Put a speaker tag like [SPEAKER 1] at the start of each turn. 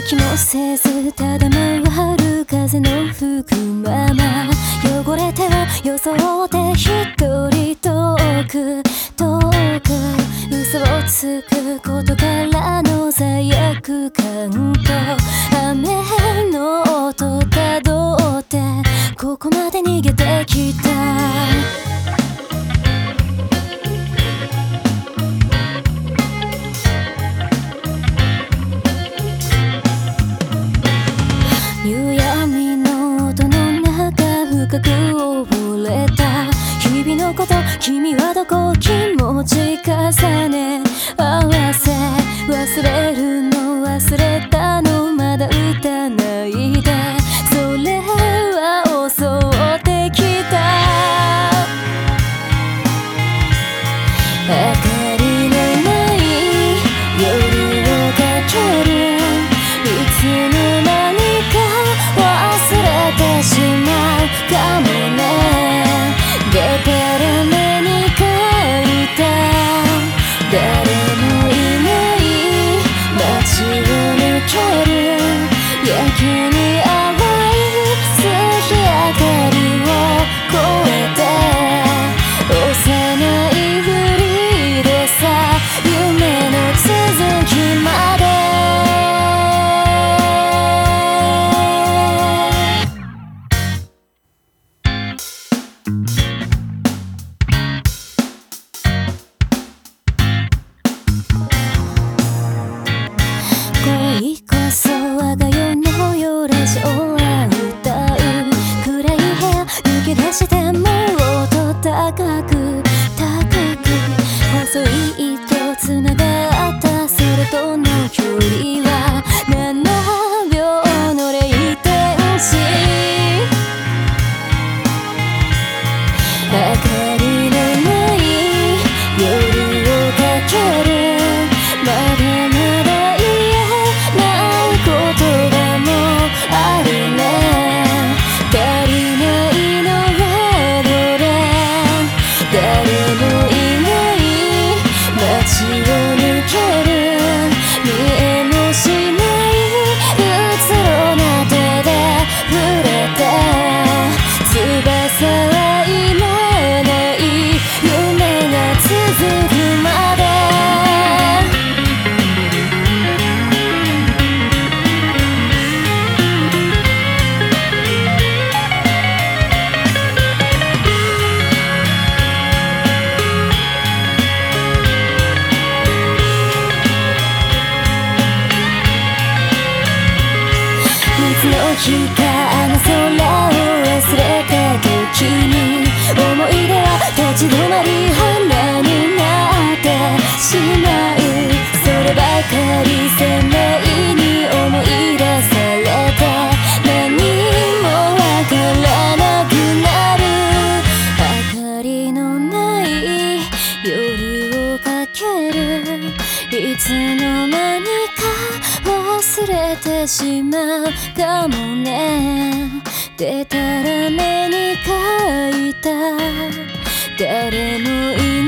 [SPEAKER 1] 気もせずただ回る風の吹くまま汚れては装って一人遠く遠く嘘をつくことからの罪悪感と雨の音たどってここまで逃げてきた夕闇の音の中深く溺れた日々のこと君はどこ気持ち重ね合わせ忘れるの忘れたのまだ打たないでそれは襲ってきた明かりのない夜をかけるいつの間にか忘れてしまうかもねでたらめに書いた誰もいない街を抜けるやけに淡い月明かりを越えて幼いふりでさ夢の続きまで恋こそ我が世のよラジオは歌う暗い部屋抜け出しても音高く高く細い糸つながったそれとの距離は7秒の0点子明かりのない夜をかけるまだまだ言えない言葉もあるね足りないのはどれ誰もいない街を抜ける見えもしないうつろな手で触れて翼はいらない夢が続くまでいつの日かあの空を忘れた時に思い出は立ち止まり花になってしまうそればかり鮮明に思い出されて何もわからなくなる明かりのない夜をかけるいつの間にか忘れてしまうかもねでたらめに書いた誰もいない